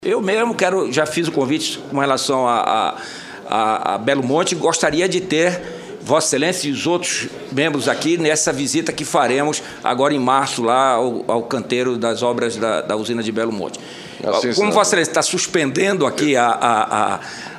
Eu mesmo já fiz o convite com relação a Belo Monte, gostaria de ter Vossa Excelência e os outros membros aqui nessa visita que faremos agora em março lá ao canteiro das obras da usina de Belo Monte. Assim, como Vossa Excelência está suspendendo aqui a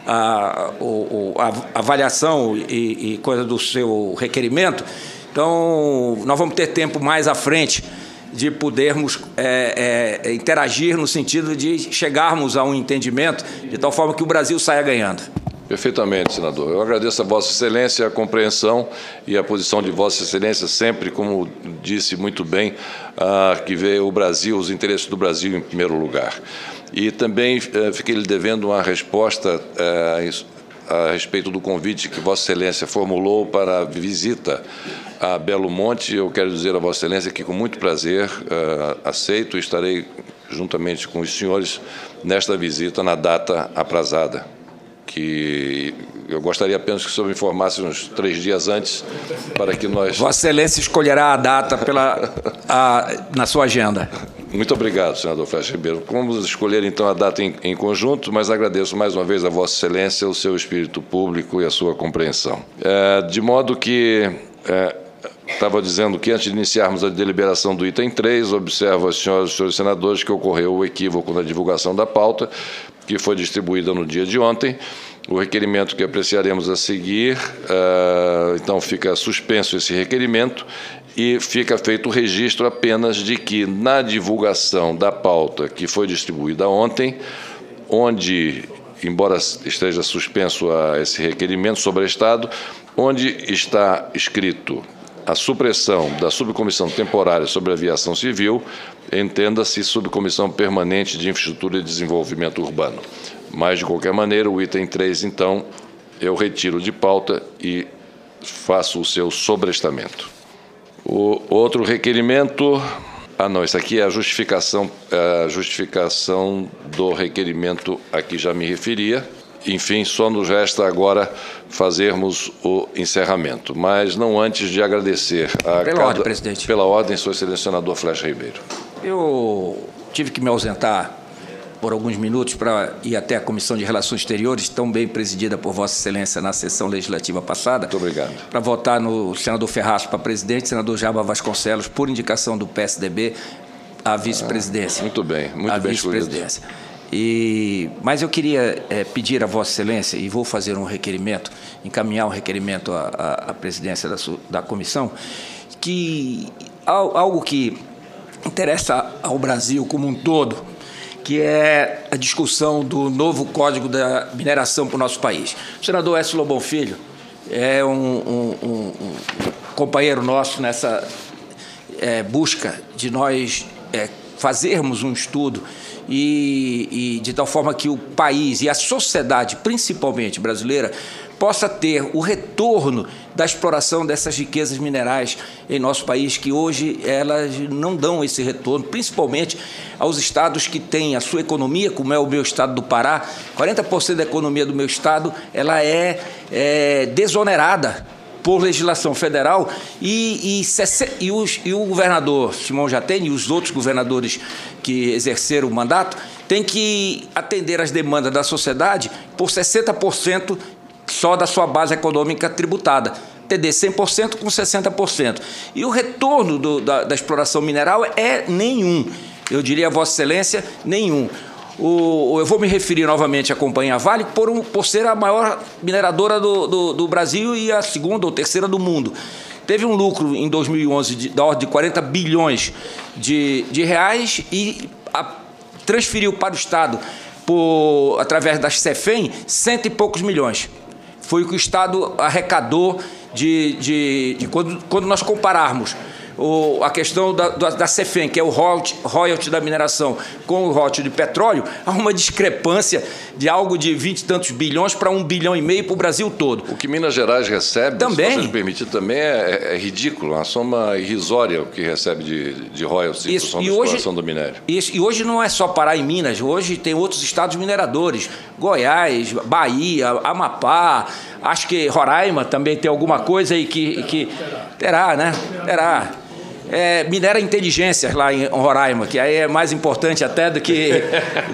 avaliação e coisa do seu requerimento, então nós vamos ter tempo mais à frente de podermos interagir no sentido de chegarmos a um entendimento de tal forma que o Brasil saia ganhando. Perfeitamente, senador. Eu agradeço a Vossa Excelência a compreensão e a posição de Vossa Excelência sempre, como disse muito bem, que vê o Brasil, os interesses do Brasil em primeiro lugar. E também fiquei lhe devendo uma resposta a respeito do convite que Vossa Excelência formulou para a visita a Belo Monte. Eu quero dizer a Vossa Excelência que, com muito prazer, aceito e estarei juntamente com os senhores nesta visita na data aprazada, que eu gostaria apenas que o senhor me informasse uns 3 dias antes para que nós... Vossa Excelência escolherá a data na sua agenda. Muito obrigado, senador Flecha Ribeiro. Vamos escolher, então, a data em conjunto, mas agradeço mais uma vez a Vossa Excelência o seu espírito público e a sua compreensão. De modo que... Estava dizendo que, antes de iniciarmos a deliberação do item 3, observo às senhoras e senhores senadores que ocorreu o equívoco na divulgação da pauta, que foi distribuída no dia de ontem. O requerimento que apreciaremos a seguir, então fica suspenso esse requerimento e fica feito o registro apenas de que, na divulgação da pauta que foi distribuída ontem, onde, embora esteja suspenso esse requerimento sobrestado, onde está escrito a supressão da subcomissão temporária sobre aviação civil, entenda-se subcomissão permanente de infraestrutura e desenvolvimento urbano. Mas, de qualquer maneira, o item 3, então, eu retiro de pauta e faço o seu sobrestamento. O outro requerimento... não, isso aqui é a justificação do requerimento a que já me referia. Enfim, só nos resta agora fazermos o encerramento, mas não antes de agradecer ordem, presidente. Pela ordem, Sua Excelência, senador Flecha Ribeiro. Eu tive que me ausentar por alguns minutos para ir até a Comissão de Relações Exteriores, tão bem presidida por Vossa Excelência na sessão legislativa passada. Muito obrigado. Para votar no senador Ferraz para presidente, senador Jaba Vasconcelos, por indicação do PSDB, à vice-presidência. Muito bem, muito bem escolhido. Mas eu queria pedir a Vossa Excelência, e vou fazer um requerimento, encaminhar um requerimento à presidência da comissão, que algo que interessa ao Brasil como um todo, que é a discussão do novo Código da Mineração para o nosso país. O senador Écio Lobão Filho é um companheiro nosso nessa busca de nós fazermos um estudo e de tal forma que o país e a sociedade, principalmente brasileira, possa ter o retorno da exploração dessas riquezas minerais em nosso país, que hoje elas não dão esse retorno, principalmente aos estados que têm a sua economia, como é o meu estado do Pará. 40% da economia do meu estado ela é desonerada por legislação federal e o governador Simão Jatene e os outros governadores que exerceram o mandato têm que atender às demandas da sociedade por 60% só da sua base econômica tributada, atender 100% com 60%. E o retorno da exploração mineral é nenhum. Eu diria a Vossa Excelência, nenhum. Eu vou me referir novamente à Companhia Vale por ser a maior mineradora do Brasil e a segunda ou terceira do mundo. Teve um lucro em 2011 da ordem de 40 bilhões de reais e transferiu para o Estado, através da CEFEM, 100 e poucos milhões. Foi o que o Estado arrecadou quando nós compararmos a questão da CEFEM, que é o royalty da mineração, com o royalty de petróleo, há uma discrepância de algo de 20 e tantos bilhões para 1,5 bilhão para o Brasil todo. O que Minas Gerais recebe, também, se você me permitir, também é ridículo, uma soma irrisória o que recebe de royalties em função da exploração do minério. E hoje não é só Pará e Minas, hoje tem outros estados mineradores, Goiás, Bahia, Amapá, acho que Roraima também tem alguma coisa aí que terá, né? Terá. minera inteligências lá em Roraima, que aí é mais importante até do que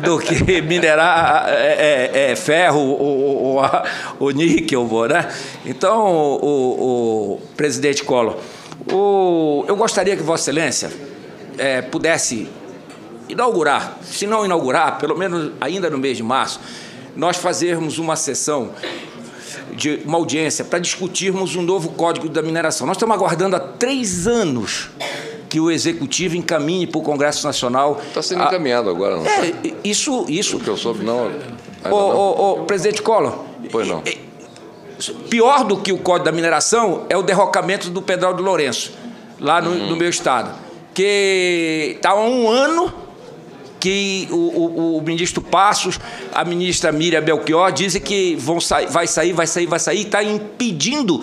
minerar ferro ou níquel, né? Então, o presidente Collor, eu gostaria que Vossa Excelência pudesse inaugurar, se não inaugurar, pelo menos ainda no mês de março, nós fazermos uma sessão de uma audiência para discutirmos um novo Código da Mineração. Nós estamos aguardando há 3 anos que o Executivo encaminhe para o Congresso Nacional. Está sendo encaminhado agora, não está? Isso. O que eu soube, não. Presidente Collor. Pois não. Pior do que o Código da Mineração é o derrocamento do Pedral do Lourenço, lá no meu estado, que está há 1 ano que o ministro Passos, a ministra Miriam Belchior dizem que vai sair, e está impedindo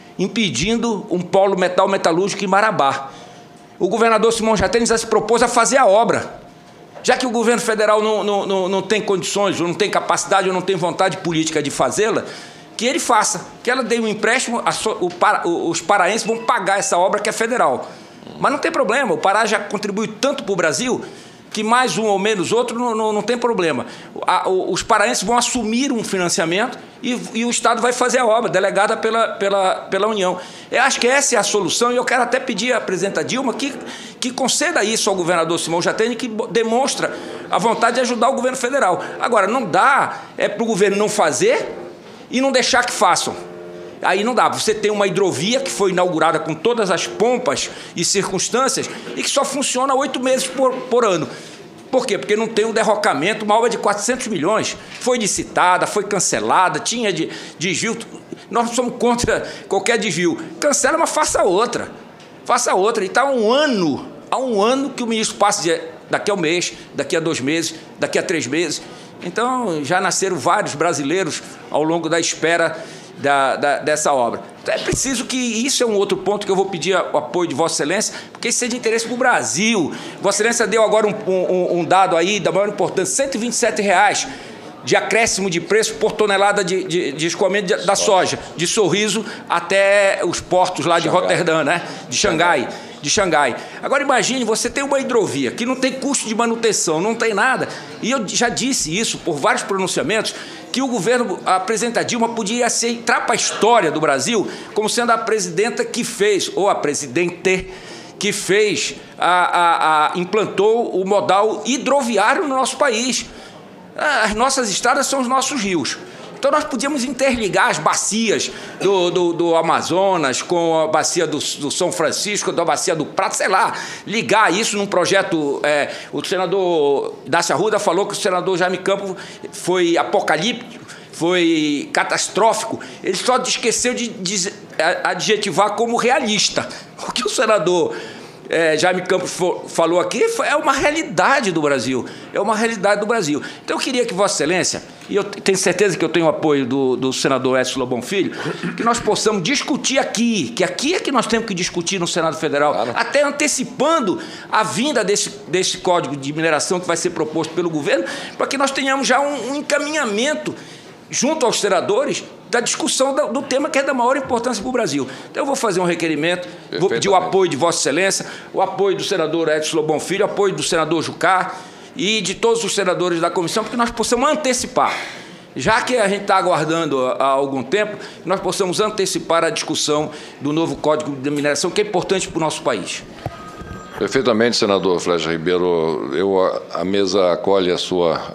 um polo metalúrgico em Marabá. O governador Simão Jatene já se propôs a fazer a obra. Já que o governo federal não tem condições, ou não tem capacidade, ou não tem vontade política de fazê-la, que ele faça, que ela dê um empréstimo, os paraenses vão pagar essa obra que é federal. Mas não tem problema, o Pará já contribui tanto para o Brasil que mais um ou menos outro não tem problema. Os paraenses vão assumir um financiamento e o Estado vai fazer a obra, delegada pela União. Eu acho que essa é a solução, e eu quero até pedir à presidenta Dilma que conceda isso ao governador Simão Jatene, que demonstra a vontade de ajudar o governo federal. Agora, não dá para o governo não fazer e não deixar que façam. Aí não dá. Você tem uma hidrovia que foi inaugurada com todas as pompas e circunstâncias e que só funciona 8 meses por ano. Por quê? Porque não tem um derrocamento, uma obra de 400 milhões. Foi licitada, foi cancelada, tinha desvio. Nós somos contra qualquer desvio. Cancela, mas faça outra. Faça outra. E está há um ano que o ministro passa daqui a 1 mês, daqui a 2 meses, daqui a 3 meses. Então, já nasceram vários brasileiros ao longo da espera dessa obra. Então, é preciso que isso é um outro ponto que eu vou pedir o apoio de Vossa Excelência, porque isso é de interesse para o Brasil. Vossa Excelência deu agora um dado aí da maior importância, R$ 127 de acréscimo de preço por tonelada de escoamento da soja, de Sorriso até os portos lá de Roterdã, né? De Xangai. Agora imagine, você tem uma hidrovia que não tem custo de manutenção, não tem nada, e eu já disse isso por vários pronunciamentos, que o governo, a presidenta Dilma, podia entrar para a história do Brasil como sendo a presidenta que fez, ou a presidente que fez, implantou o modal hidroviário no nosso país. As nossas estradas são os nossos rios. Então, nós podíamos interligar as bacias do Amazonas com a bacia do São Francisco, da bacia do Prata, sei lá, ligar isso num projeto. O senador Inácio Arruda falou que o senador Jaime Campos foi apocalíptico, foi catastrófico. Ele só esqueceu de adjetivar como realista. O que o senador Jaime Campos falou aqui é uma realidade do Brasil. É uma realidade do Brasil. Então, eu queria que Vossa Excelência, e eu tenho certeza que eu tenho o apoio do senador Écio Lobão Filho, que nós possamos discutir aqui, que aqui é que nós temos que discutir no Senado Federal, claro, até antecipando a vinda desse Código de Mineração que vai ser proposto pelo governo, para que nós tenhamos já um encaminhamento junto aos senadores da discussão do tema que é da maior importância para o Brasil. Então, eu vou fazer um requerimento, vou pedir o apoio de Vossa Excelência, o apoio do senador Edson Lobão Filho, o apoio do senador Jucá e de todos os senadores da comissão, porque nós possamos antecipar, já que a gente está aguardando há algum tempo, nós possamos antecipar a discussão do novo Código de Mineração, que é importante para o nosso país. Perfeitamente, senador Flecha Ribeiro. A mesa acolhe a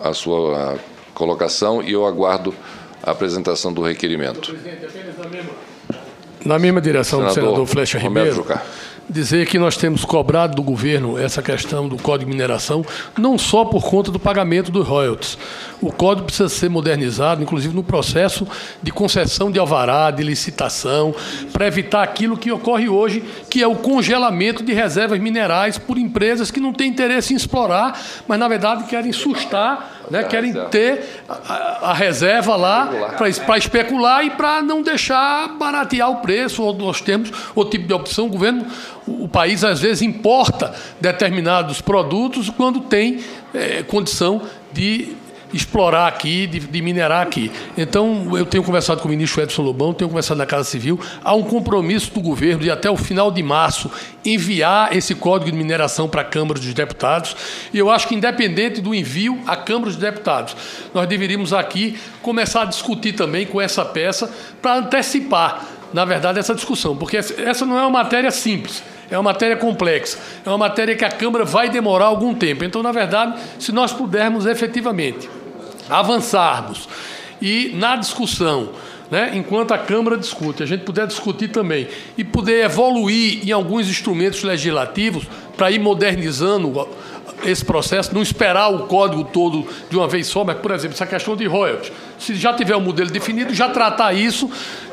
sua colocação e eu aguardo a apresentação do requerimento. Presidente, apenas na mesma direção do senador Flecha Ribeiro, dizer que nós temos cobrado do governo essa questão do Código de Mineração, não só por conta do pagamento dos royalties. O Código precisa ser modernizado, inclusive no processo de concessão de alvará, de licitação, para evitar aquilo que ocorre hoje, que é o congelamento de reservas minerais por empresas que não têm interesse em explorar, mas, na verdade, querem sustar, né, querem ter a reserva lá para especular e para não deixar baratear o preço. Ou nós temos outro tipo de opção. O país, às vezes, importa determinados produtos quando tem condição de explorar aqui, de minerar aqui. Então, eu tenho conversado com o ministro Edson Lobão, tenho conversado na Casa Civil, há um compromisso do governo de, até o final de março, enviar esse Código de Mineração para a Câmara dos Deputados, e eu acho que, independente do envio à Câmara dos Deputados, nós deveríamos aqui começar a discutir também com essa peça para antecipar, na verdade, essa discussão, porque essa não é uma matéria simples. É uma matéria complexa, é uma matéria que a Câmara vai demorar algum tempo. Então, na verdade, se nós pudermos efetivamente avançarmos e na discussão, né, enquanto a Câmara discute, a gente puder discutir também e puder evoluir em alguns instrumentos legislativos para ir modernizando esse processo, não esperar o código todo de uma vez só, mas, por exemplo, essa questão de royalties, se já tiver um modelo definido, já tratar isso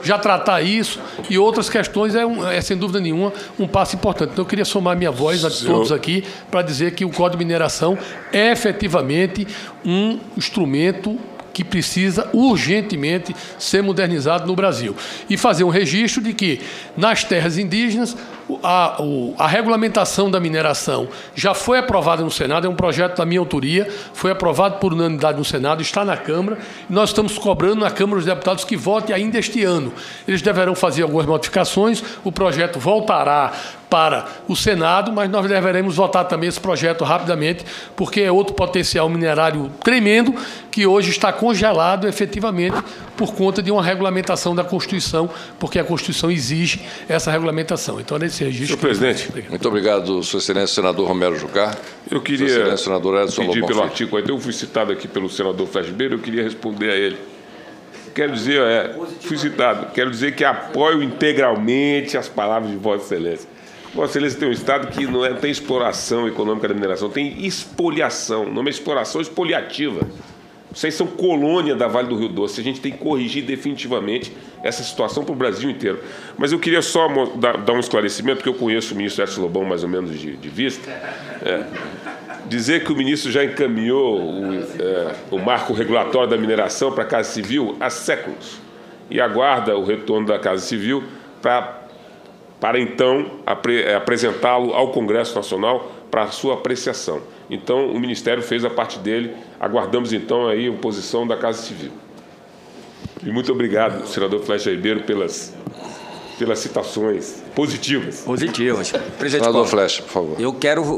e outras questões é sem dúvida nenhuma, um passo importante. Então, eu queria somar minha voz a todos aqui para dizer que o Código de Mineração é efetivamente um instrumento que precisa urgentemente ser modernizado no Brasil. E fazer um registro de que, nas terras indígenas, a regulamentação da mineração já foi aprovada no Senado, é um projeto da minha autoria, foi aprovado por unanimidade no Senado, está na Câmara, e nós estamos cobrando na Câmara dos Deputados que vote ainda este ano. Eles deverão fazer algumas modificações, o projeto voltará para o Senado, mas nós deveremos votar também esse projeto rapidamente, porque é outro potencial minerário tremendo que hoje está congelado efetivamente por conta de uma regulamentação da Constituição, porque a Constituição exige essa regulamentação. Então, nesse registro... Senhor presidente. Muito obrigado, Sua Excelência, senador Romero Jucá. Eu queria senador Edson pedir Lobão pelo Filho. artigo 41, eu fui citado aqui pelo senador Flecha Ribeiro, eu queria responder a ele. Quero dizer, fui citado, quero dizer que apoio integralmente as palavras de Vossa Excelência. Vossa Excelência tem um Estado que não tem exploração econômica da mineração, tem expoliação, não é exploração expoliativa. Vocês são colônia da Vale do Rio Doce, a gente tem que corrigir definitivamente essa situação para o Brasil inteiro. Mas eu queria só dar um esclarecimento, porque eu conheço o ministro Edson Lobão mais ou menos de vista. Dizer que o ministro já encaminhou o marco regulatório da mineração para a Casa Civil há séculos e aguarda o retorno da Casa Civil para então apresentá-lo ao Congresso Nacional para a sua apreciação. Então, o Ministério fez a parte dele, aguardamos então aí a posição da Casa Civil. E muito obrigado, senador Flecha Ribeiro, pelas citações positivas. Positivas. Senador Flecha, por favor. Eu quero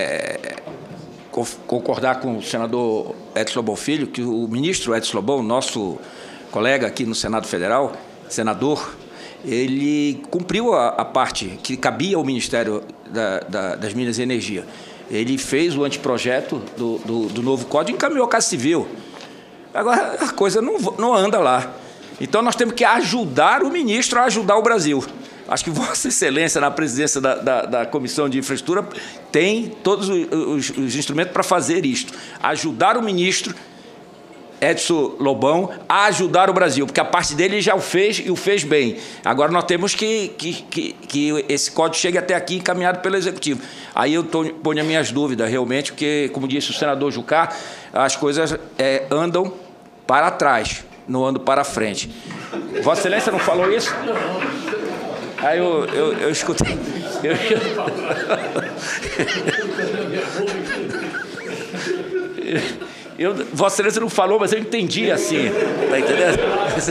concordar com o senador Edson Lobão Filho, que o ministro Edson Lobão, nosso colega aqui no Senado Federal, senador, ele cumpriu a parte que cabia ao Ministério das Minas e Energia. Ele fez o anteprojeto do novo código e encaminhou a Casa Civil. Agora, a coisa não anda lá. Então, nós temos que ajudar o ministro a ajudar o Brasil. Acho que Vossa Excelência, na presidência da Comissão de Infraestrutura, tem todos os instrumentos para fazer isto. Ajudar o ministro Edson Lobão a ajudar o Brasil, porque a parte dele já o fez e o fez bem. Agora nós temos que esse código chegue até aqui encaminhado pelo Executivo. Aí eu ponho as minhas dúvidas, realmente, porque, como disse o senador Jucá, as coisas andam para trás, não andam para frente. Vossa Excelência não falou isso? Aí eu escutei. Vossa Excelência não falou, mas eu entendi assim. Está entendendo?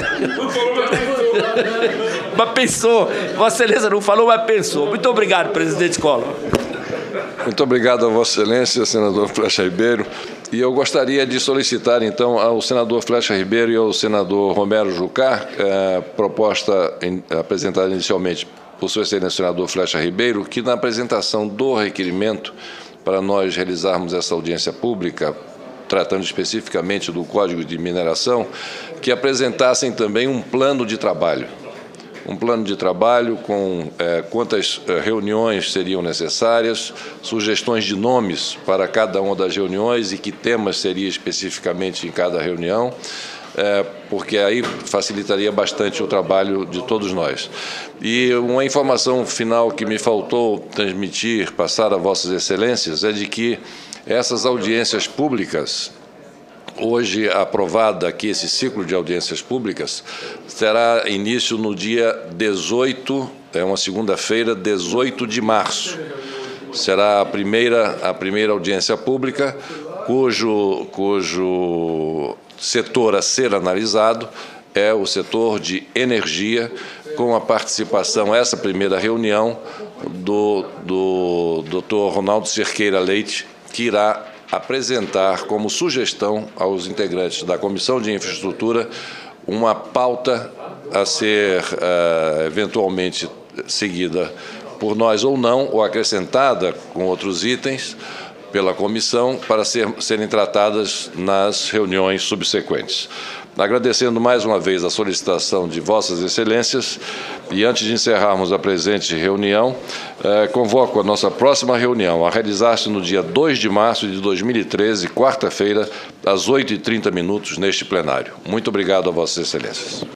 Mas pensou. Vossa Excelência não falou, mas pensou. Muito obrigado, presidente Collor. Muito obrigado a Vossa Excelência, senador Flecha Ribeiro. E eu gostaria de solicitar, então, ao senador Flecha Ribeiro e ao senador Romero Jucá, proposta apresentada inicialmente por Sua Excelência, senador Flecha Ribeiro, que na apresentação do requerimento, para nós realizarmos essa audiência pública, tratando especificamente do Código de Mineração, que apresentassem também um plano de trabalho. Um plano de trabalho com quantas reuniões seriam necessárias, sugestões de nomes para cada uma das reuniões e que temas seria especificamente em cada reunião, porque aí facilitaria bastante o trabalho de todos nós. E uma informação final que me faltou transmitir, passar a Vossas Excelências, é de que essas audiências públicas, hoje aprovada aqui esse ciclo de audiências públicas, terá início no dia 18, uma segunda-feira, 18 de março. Será a primeira audiência pública, cujo setor a ser analisado é o setor de energia, com a participação, essa primeira reunião, do Dr. Ronaldo Cerqueira Leite, que irá apresentar como sugestão aos integrantes da Comissão de Infraestrutura uma pauta a ser eventualmente seguida por nós ou não, ou acrescentada com outros itens pela comissão para serem tratadas nas reuniões subsequentes. Agradecendo mais uma vez a solicitação de Vossas Excelências e antes de encerrarmos a presente reunião, convoco a nossa próxima reunião a realizar-se no dia 2 de março de 2013, quarta-feira, às 8h30, neste plenário. Muito obrigado a Vossas Excelências.